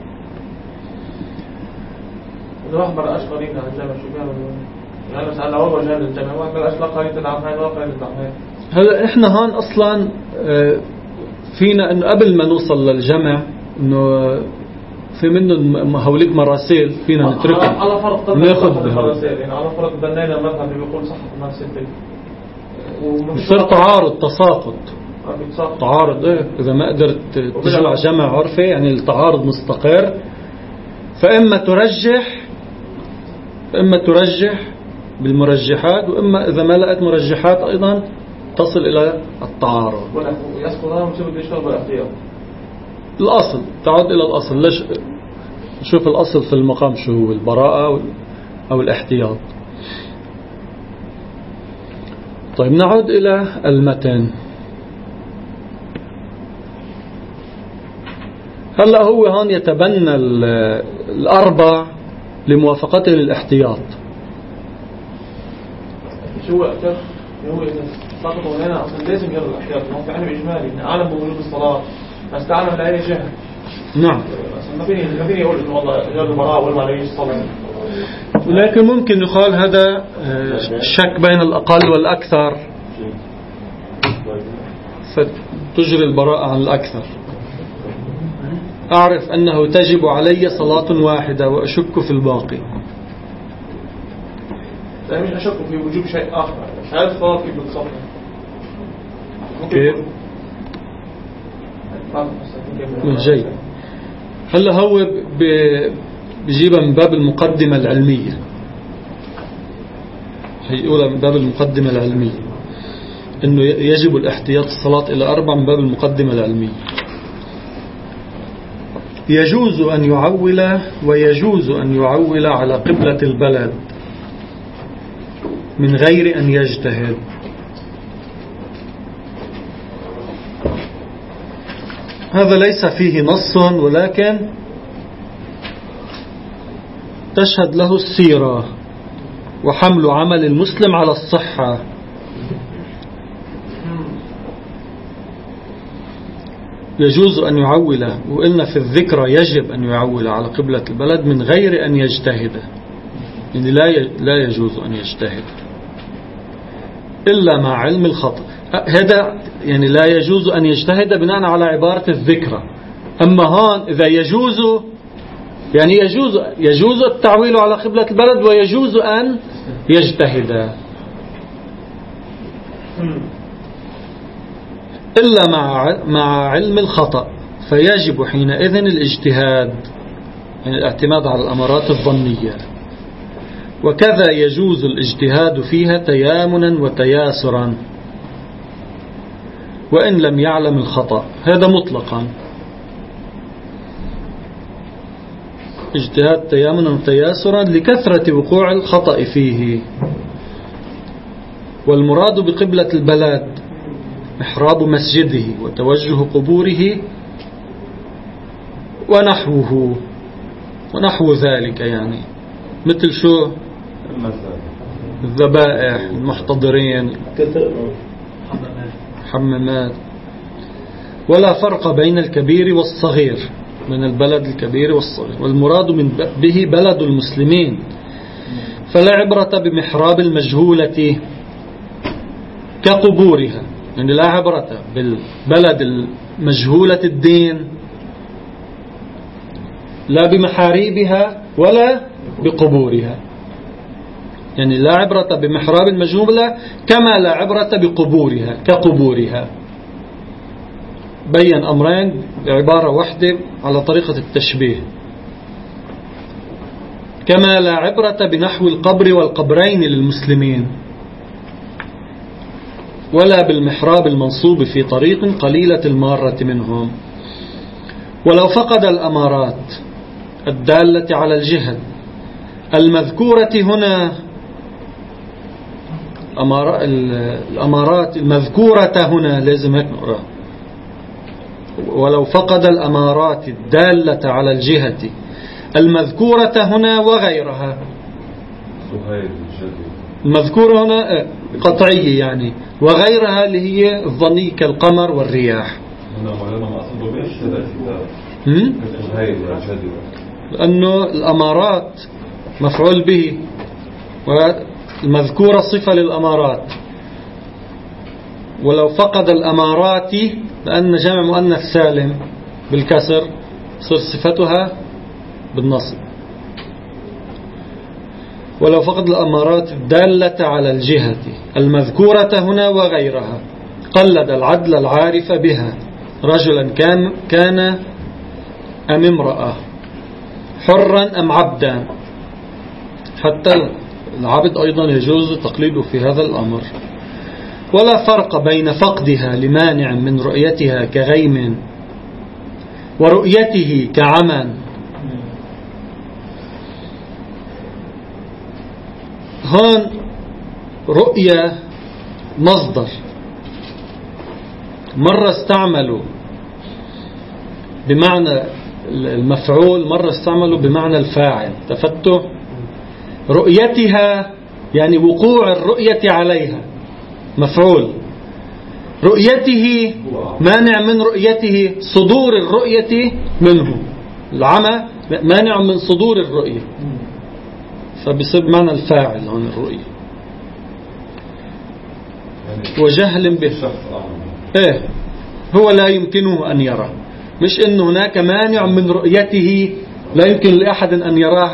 إذا واحد برأش قرينة على الجمع شو بيعمل؟ يعني بس على أول جهاز الجمع واحد برأش لا قرينة تدعم هاي ولا قرينة تدعم هاي. هلا إحنا هون أصلا فينا إنه قبل ما نوصل للجمع إنه في منه هوليك مراسيل فينا نتركها على فرض ناخذ مراسيل، يعني على فرض بنينا مذهب بيقول صح مراسيل وصير تعارض تساقط تعارض. إيه إذا ما قدرت تجمع جمع عرفي يعني التعارض مستقر، فإما ترجح إما ترجح بالمرجحات، وإما إذا ما لقيت مرجحات أيضا تصل إلى التعارض. يسقط هذا مصيبة يشتغل بالاحتياط. الأصل تعود إلى الأصل. ليش نشوف الأصل في المقام شو هو، البراءة أو الاحتياط. طيب نعود إلى المتن. هلأ هو هون يتبنى الأربع لموافقته للاحتياط. شو أكثر هو إذا سقطوا هنا أصلا لازم يرى الاحتياط. ما في علم إجمالي عالم بوجود الصلاة بس تعلم لأي جهة. نعم. ما فيني ما فيني أقول إنه والله جاب البراءة ولا ما عليه الصلاة. لكن ممكن يقال هذا شك بين الأقل والأكثر، فتجري البراءة عن الأكثر. أعرف أنه تجب علي صلاة واحدة وأشك في الباقي. لا مش أشك في وجوب شيء آخر. هذا الصلاة كيف بتصلي؟ كيف؟ جيد. هلا هو بيجيبها من باب المقدمة العلمية، هيقولها من باب المقدمة العلمية إنه يجب الاحتياط الصلاة إلى أربع من باب المقدمة العلمية. يجوز أن يعول ويجوز أن يعول على قبلة البلد من غير أن يجتهد. هذا ليس فيه نص، ولكن تشهد له السيرة وحمل عمل المسلم على الصحة. يجوز أن يعول، وإن في الذكرى يجب أن يعول على قبلة البلد من غير أن يجتهد، يعني لا يجوز أن يجتهد إلا مع علم الخطأ. هذا يعني لا يجوز أن يجتهد بناء على عبارة الذكرى. أما هون إذا يجوز يعني يجوز يجوز التعويل على قبلة البلد ويجوز أن يجتهد إلا مع مع علم الخطأ، فيجب حينئذ الاجتهاد، يعني الاعتماد على الأمارات الظنية. وكذا يجوز الاجتهاد فيها تيامنا وتياسرا وإن لم يعلم الخطأ، هذا مطلقا. اجتهاد تيامنا وتياسرا لكثرة وقوع الخطأ فيه. والمراد بقبلة البلد محراب مسجده وتوجه قبوره ونحوه ونحو ذلك، يعني مثل شو الذبائح، المحتضرين، حمامات. ولا فرق بين الكبير والصغير، من البلد الكبير والصغير، والمراد من به بلد المسلمين، فلا عبرة بمحراب المجهولة كقبورها، يعني لا عبرة بالبلد المجهولة الدين لا بمحاريبها ولا بقبورها، يعني لا عبرة بمحراب المجهولة كما لا عبرة بقبورها كقبورها. بين أمرين بعبارة واحدة على طريقة التشبيه. كما لا عبرة بنحو القبر والقبرين للمسلمين، ولا بالمحراب المنصوب في طريق قليلة المارة منهم. ولو فقد الأمارات الدالة على الجهة المذكورة هنا، الأمارات المذكورة هنا لازم هيك نقرأ. ولو فقد الأمارات الدالة على الجهة المذكورة هنا وغيرها، المذكورة هنا قطعية يعني، وغيرها اللي هي الظني كالقمر والرياح. لأنه الأمارات مفعول به، والمذكورة صفة للأمارات. ولو فقد الأمارات لأن جمع مؤنث سالم بالكسر صار صفتها بالنصب. ولو فقد الأمارات الدالة على الجهة المذكورة هنا وغيرها قلد العدل العارف بها رجلا كان كان أم امرأة، حرا أم عبدا، حتى العبد أيضا يجوز تقليده في هذا الأمر. ولا فرق بين فقدها لمانع من رؤيتها كغيم ورؤيته كعمى. هون رؤية مصدر، مرة استعملوا بمعنى المفعول، مرة استعملوا بمعنى الفاعل. تفتوا رؤيتها يعني وقوع الرؤية عليها مفعول، رؤيته مانع من رؤيته صدور الرؤية منه، العمى مانع من صدور الرؤية، فبيصير معنى الفاعل هون الرؤية. وجهل به، ايه هو لا يمكنه أن يرى، مش إنه هناك مانع من رؤيته لا يمكن لأحد أن يراه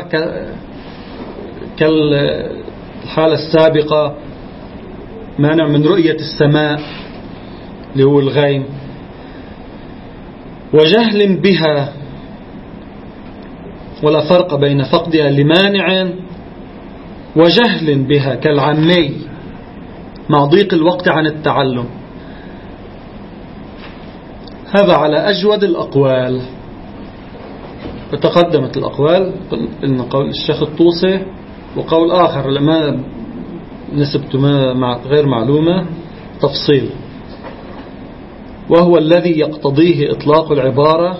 كالحالة السابقة، مانع من رؤية السماء اللي هو الغيم. وجهل بها، ولا فرق بين فقدها لمانع وجهل بها كالعمي مع ضيق الوقت عن التعلم. هذا على أجود الأقوال، وتقدمت الأقوال، قلنا قول الشيخ الطوسي وقول آخر لما نسبت ما مع غير معلومة تفصيل، وهو الذي يقتضيه إطلاق العبارة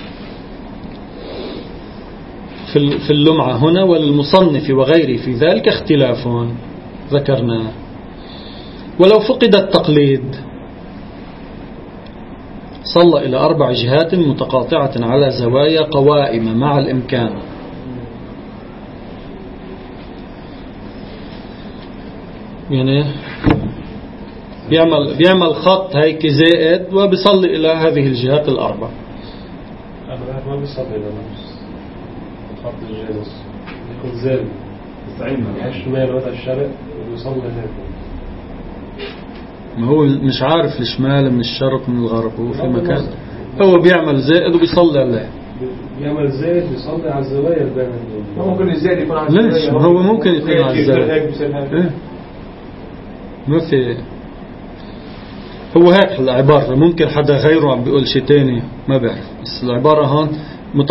في اللمعة هنا. وللمصنف وغيره في ذلك اختلاف ذكرناه. ولو فقد التقليد صلى إلى أربع جهات متقاطعة على زوايا قوائم مع الإمكان. يعني بيعمل بيعمل خط هيك زائد وبيصلي إلى هذه الجهات الأربع. أغلب ما بيصلي إلى نفس خط الجهة، يكون زائد يعني الشمال ولا الشرق وبيصلي هيك. ما هو مش عارف الشمال من الشرق من الغرب، هو في مكان هو بيعمل زائد وبيصلي عليه. بيعمل زائد بيصلي على الزوايا البينية. ممكن الزائد يكون على الزوايا. ليش؟ هو ممكن يكون على الزوايا. إيه؟ ما في، هو هيك العبارة. ممكن حدا غيره عم بيقول شيء تاني ما بعرف، بس العبارة هون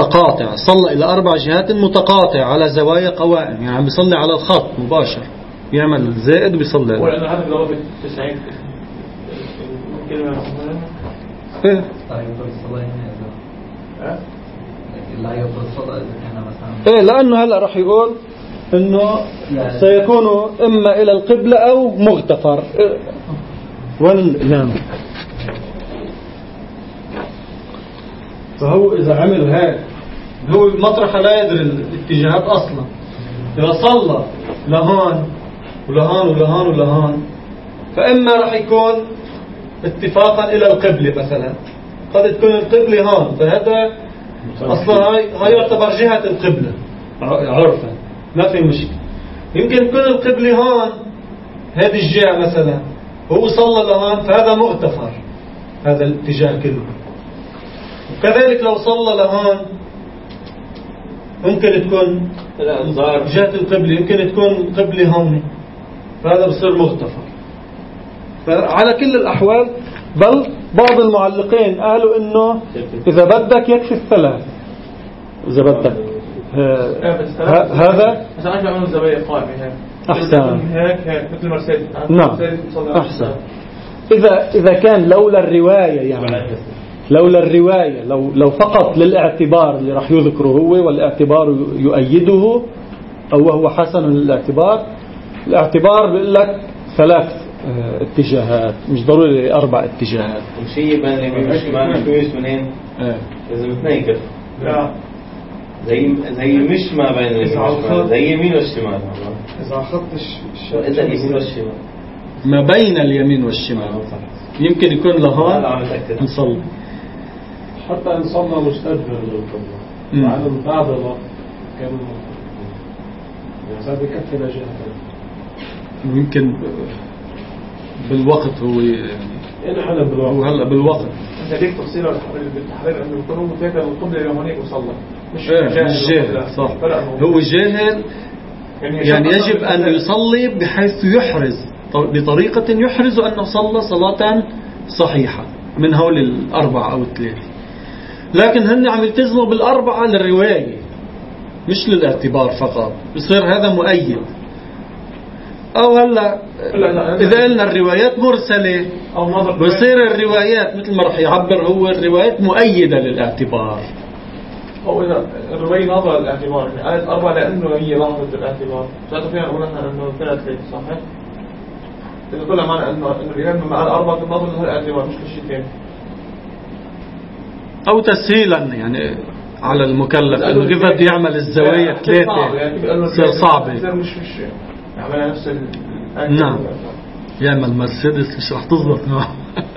متقاطع. صلى إلى أربع جهات متقاطع على زوايا قوائم، يعني عم بيصلي على الخط مباشر يعمل الزائد ويصلي هو لأنه هذا ضرب تسعين كلمة إيه؟ لا يفضل الصلاة هنا لا يفضل الصلاة إذا كان مثلا إيه لأنه هلأ راح يقول إنه سيكون إما إلى القبلة أو مغتفر. إيه؟ والإمام فهو إذا عمل هيك هو مطرح لا يدري الاتجاهات أصلا. إذا صلى لهون ولهون ولهون ولهون فإما راح يكون اتفاقا إلى القبلة مثلا، قد تكون القبلة هون فهذا أصلا هاي هاي يعتبر جهة القبلة عرفا ما في مشكلة. يمكن تكون القبلة هون هذه الجهة مثلا هو صلى لهون فهذا مغتفر هذا الاتجاه كله. وكذلك لو صلى لهون ممكن تكون جهة القبلة، يمكن تكون القبلة هون فهذا بصير مغتفر. فعلى كل الأحوال بل بعض المعلقين قالوا إنه إذا بدك يكفي الثلاث إذا بدك هذا أحسن. نعم أحسن. إذا إذا كان لولا الرواية يعني لولا الرواية لو لو فقط للاعتبار اللي راح يذكره هو والاعتبار يؤيده أو وهو حسن للاعتبار، الاعتبار بيقول لك ثلاث اتجاهات مش ضروري أربع اتجاهات. وشيء بين اليمين والشمال مش كويس منين؟ لازم اثنين كف. لا. زي زي مش ما بين اليمين والشمال زي اليمين والشمال. إذا أخذتش إذا اليمين والشمال. ما بين اليمين والشمال. يمكن يكون لهون نصلي. حتى إن صلى مستدبر للقبلة. وعلم بعض الوقت كان يعني صار بكفي لجهة. يمكن بالوقت هو يعني هلا بالوقت هو هلا بالوقت انت ليك تفصيل بالتحرير انه يكون متابع القبله اليمنيه وصلى مش جاهل صح. هو جاهل يعني يجب ان يصلي بحيث يحرز بطريقه يحرز انه صلى صلاه صحيحه من هول الاربعه او الثلاثه، لكن هن عم يلتزموا بالاربعه للروايه مش للاعتبار فقط. بصير هذا مؤيد. أو هلا إذا قلنا الروايات مرسلة بصير الروايات مثل ما رح يعبر هو الروايات مؤيدة للاعتبار. أو إذا الرواية ناظرة للاعتبار يعني آية أربعة لأنه هي لحظة الاعتبار ساعتها فينا نقول نحن أنه ثلاث ليت صحيح؟ إذا كلها معنى أنه الروايات مع الأربعة ناظرة للاعتبار مش للشيء ثاني. أو تسهيلا يعني على المكلف إنه كيف بده يعمل الزوايا ثلاثة تصير صعبة. مش مش يعملها نفس ال نعم يعمل مرسيدس مش رح تضبط معه.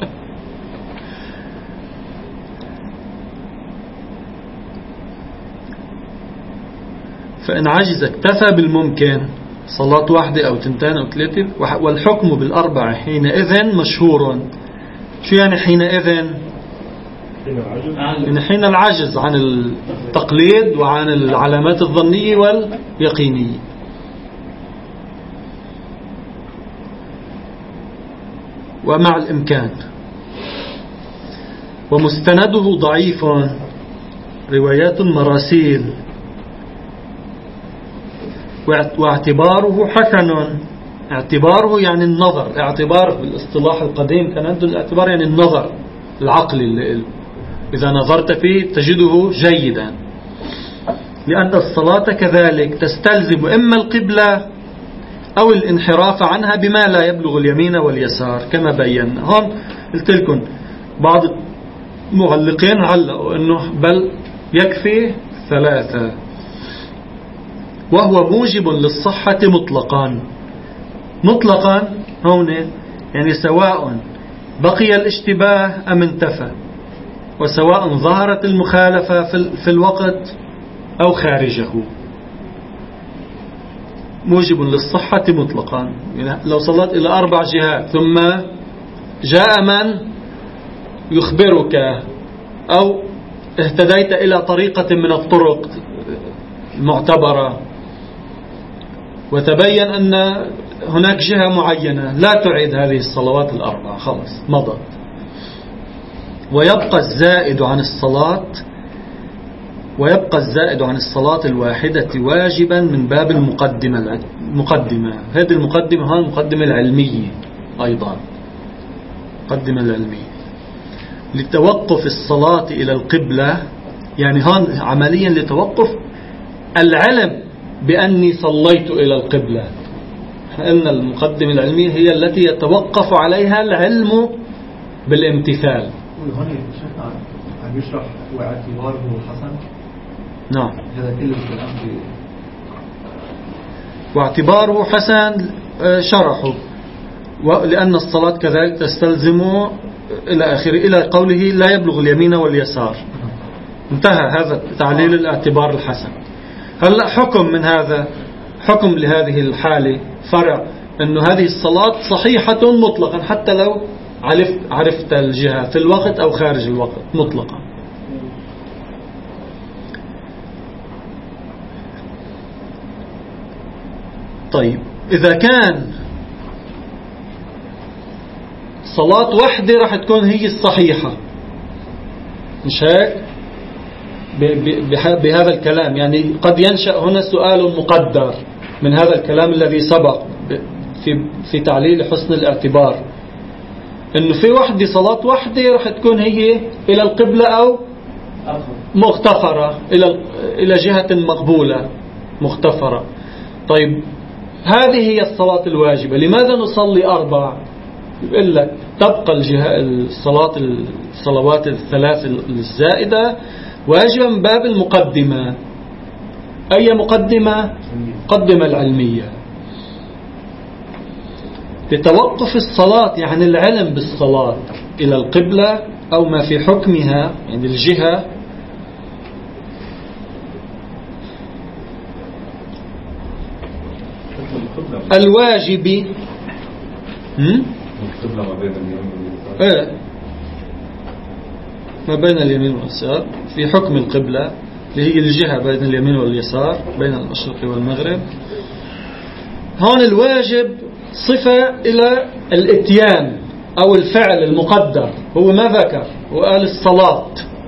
فإن عجز اكتفى بالممكن صلاة واحدة أو تنتين أو ثلاثة. والحكم بالأربعة حينئذ مشهور. شو يعني حينئذ؟ يعني حين العجز عن التقليد وعن العلامات الظنية واليقينية. ومع الإمكان. ومستنده ضعيف روايات مراسيل واعتباره حسن. اعتباره يعني النظر. اعتبار بالاصطلاح القديم كان عنده الاعتبار يعني النظر العقلي اللي إذا نظرت فيه تجده جيدا، لأن الصلاة كذلك تستلزم إما القبلة أو الانحراف عنها بما لا يبلغ اليمين واليسار كما بينا. هون قلت لكم بعض المعلقين علقوا أنه بل يكفي ثلاثة، وهو موجب للصحة مطلقا. مطلقا هون يعني سواء بقي الاشتباه أم انتفى، وسواء ظهرت المخالفة في الوقت أو خارجه. موجب للصحة مطلقا. يعني لو صلت إلى أربع جهات ثم جاء من يخبرك أو اهتديت إلى طريقة من الطرق المعتبرة وتبين أن هناك جهة معينة لا تعيد هذه الصلوات الأربع خلاص مضت. ويبقى الزائد عن الصلاة ويبقى الزائد عن الصلاة الواحدة واجبا من باب المقدمة مقدمة. هذه المقدمة هون المقدمة العلمية أيضا، المقدمة العلمية لتوقف الصلاة إلى القبلة، يعني هون عمليا لتوقف العلم بأني صليت إلى القبلة. إن المقدمة العلمية هي التي يتوقف عليها العلم بالامتثال. وهون شيخنا عم يشرح واعتباره حسن. نعم، هذا كله الكلام في واعتباره حسن شرحه، لأن الصلاة كذلك تستلزم إلى آخره، إلى قوله لا يبلغ اليمين واليسار. انتهى هذا تعليل الاعتبار الحسن. هلأ حكم من هذا، حكم لهذه الحالة فرع أنه هذه الصلاة صحيحة مطلقا حتى لو عرفت, عرفت الجهة في الوقت أو خارج الوقت مطلقا. طيب إذا كان صلاة واحدة راح تكون هي الصحيحة، مش هيك؟ بهذا الكلام يعني قد ينشأ هنا سؤال مقدر من هذا الكلام الذي سبق في في تعليل حسن الاعتبار، إنه في وحدة صلاة واحدة راح تكون هي إلى القبلة أو مغتفرة إلى إلى جهة مقبولة مغتفرة. طيب هذه هي الصلاة الواجبة، لماذا نصلي أربع؟ يقول لك تبقى الجهة الصلاة الصلوات الثلاث الزائدة واجبا من باب المقدمة. أي مقدمة؟ مقدمة العلمية لتوقف الصلاة، يعني العلم بالصلاة إلى القبلة أو ما في حكمها، يعني الجهة الواجب القبلة ما بين اليمين واليسار. ايه ما بين اليمين واليسار في حكم القبلة اللي هي الجهة بين اليمين واليسار بين المشرق والمغرب. هون الواجب صفة إلى الاتيان أو الفعل المقدر، هو ما ذكر وقال الصلاة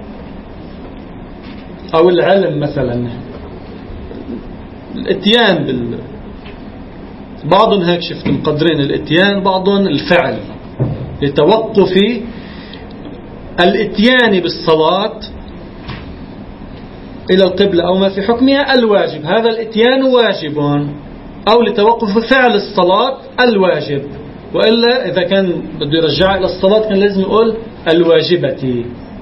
أو العلم مثلا، الاتيان بال بعضهم هيك شفت مقدرين الاتيان، بعضهم الفعل لتوقف الاتيان بالصلاة إلى القبلة أو ما في حكمها الواجب، هذا الاتيان واجب، أو لتوقف فعل الصلاة الواجب، وإلا إذا كان بده يرجع إلى الصلاة كان لازم يقول الواجبة.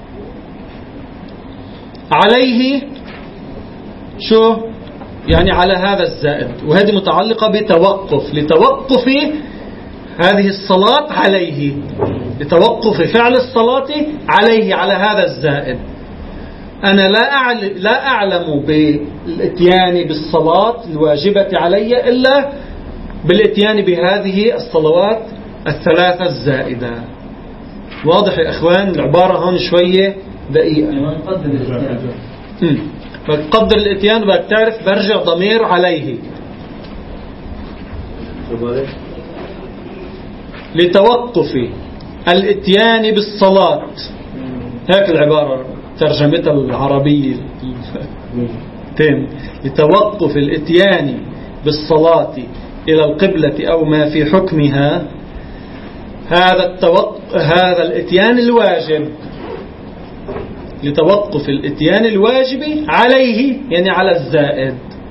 عليه شو يعني على هذا الزائد، وهذه متعلقة بتوقف، لتوقف هذه الصلاة عليه، لتوقف فعل الصلاة عليه على هذا الزائد. أنا لا أعلم, لا أعلم بالاتيان بالصلاة الواجبة علي إلا بالاتيان بهذه الصلوات الثلاثة الزائدة. واضح يا إخوان؟ العبارة هون شوية دقيقة. بقدر الاتيان بدك تعرف برجع ضمير عليه لتوقف الاتيان بالصلاة، هيك العبارة ترجمتها العربية تم، لتوقف الاتيان بالصلاة إلى القبلة أو ما في حكمها، هذا التوق... هذا الاتيان الواجب، لتوقف الاتيان الواجب عليه يعني على الزائد.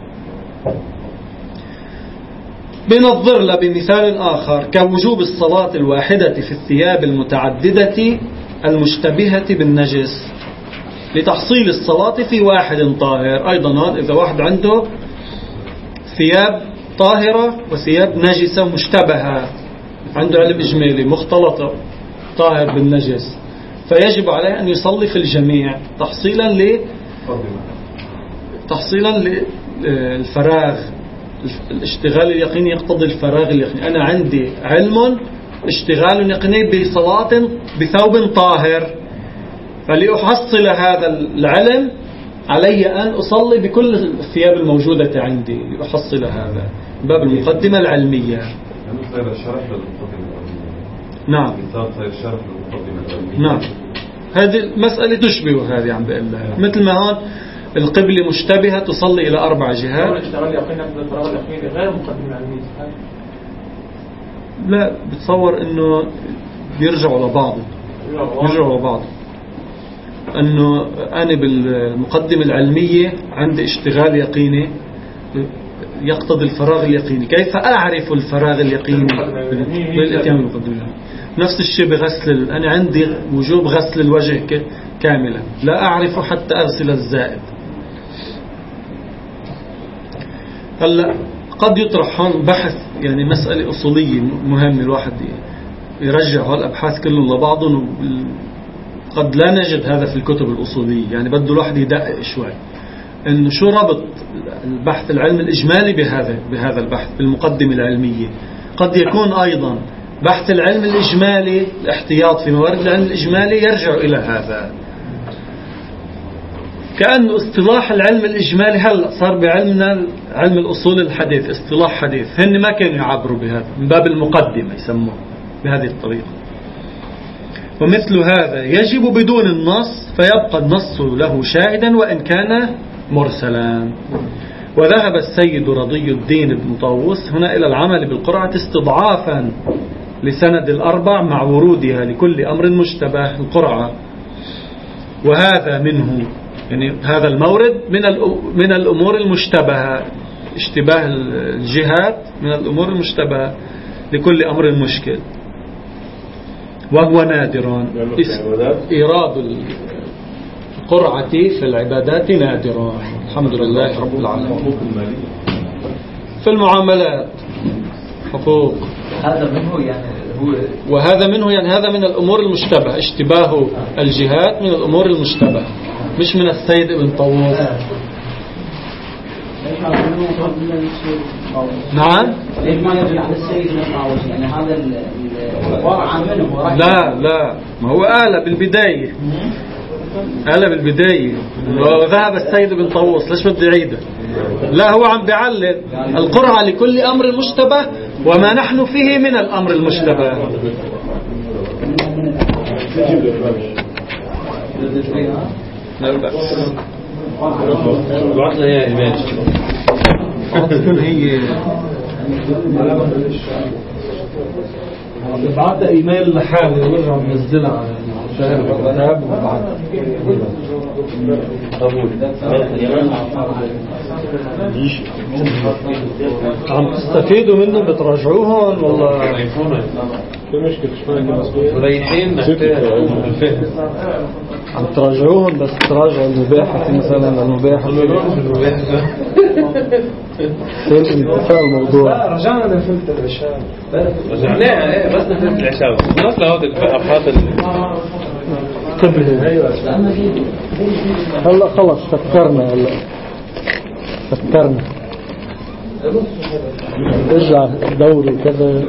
بنظر له بمثال آخر كوجوب الصلاة الواحدة في الثياب المتعددة المشتبهة بالنجس لتحصيل الصلاة في واحد طاهر. أيضا إذا واحد عنده ثياب طاهرة وثياب نجسة مشتبهة، عنده علم إجمالي مختلطة طاهر بالنجس، فيجب عليه أن يصلي في الجميع تحصيلا ل تحصيلا للفراغ. الاشتغال اليقيني يقتضي الفراغ اليقيني. أنا عندي علم اشتغال يقيني بصلاة بثوب طاهر، فلأحصل هذا العلم علي أن أصلي بكل الثياب الموجودة عندي، لأحصل هذا باب المقدمة العلمية. نعم نعم، هذه المسألة تشبه هذه عم بقول لها، مثل ما هون القبلة مشتبهة تصلي إلى أربع جهات. اشتغل يقينا بالفراغ اليقيني غير مقدم العلمية. لا بتصور إنه بيرجعوا لبعض بيرجعوا لبعض أنه أنا بالمقدمة العلمية عندي اشتغال يقيني يقتضي الفراغ اليقيني. كيف أعرف الفراغ اليقيني بالإتيان المقدمة؟ نفس الشيء بغسل. أنا عندي وجوب غسل الوجه كاملا، لا أعرف حتى أغسل الزائد. هلا قد يطرح هون بحث، يعني مسألة أصولية مهمة الواحد يرجع هالأبحاث كلهم لبعضهم. قد لا نجد هذا في الكتب الأصولية، يعني بده الواحد يدقق شوي إنه شو ربط البحث العلمي الإجمالي بهذا بهذا البحث بالمقدمة العلمية. قد يكون أيضا بحث العلم الإجمالي الاحتياط في موارد العلم الإجمالي يرجع إلى هذا. كأنه اصطلاح العلم الإجمالي هلأ صار بعلمنا علم الأصول الحديث اصطلاح حديث. هن ما كانوا يعبروا بهذا، من باب المقدمة يسموه بهذه الطريقة. ومثل هذا يجب بدون النص، فيبقى النص له شاهدا وإن كان مرسلا. وذهب السيد رضي الدين بن طاووس هنا إلى العمل بالقرعة استضعافا لسند الأربع مع ورودها لكل أمر مشتبه القرعة. وهذا منه، يعني هذا المورد من من الأمور المشتبهة، اشتباه الجهات من الأمور المشتبهة لكل أمر مشكل، وهو نادر. إيراد القرعة في العبادات نادر. الحمد لله رب العالمين. في المعاملات حقوق، هذا منه يعني هو وهذا منه يعني هذا من الأمور المشتبهة. اشتباه الجهات من الأمور المشتبهة، مش من السيد ابن طاووس. نعم. ليش ما يرجع على السيد ابن طاووس؟ يعني هذا لا لا ما هو آلة بالبداية، آلة بالبداية وذهب السيد ابن طاووس. ليش بدي أعيده؟ لا هو عم بيعلل القرعة لكل أمر مشتبه وما نحن فيه من الأمر المشتبه. لا بأس. بعضنا يا إيمان تكون هي بعد إيميل لحالي ونرجع ننزلها على شهر الكتاب وبعد عم تستفيدوا منه بتراجعوهم والله في مشكلة شوية مريحين عم تراجعوهم بس تراجعوا المباحة مثلا المباحة انتفاء الموضوع. رجعنا لفلت العشاء رجعناها ايه بس نفلت العشاء خلاص لهوت الأبحاث قبل. هلا خلص فكرنا هلا فكرنا ارجع دوري وكذا.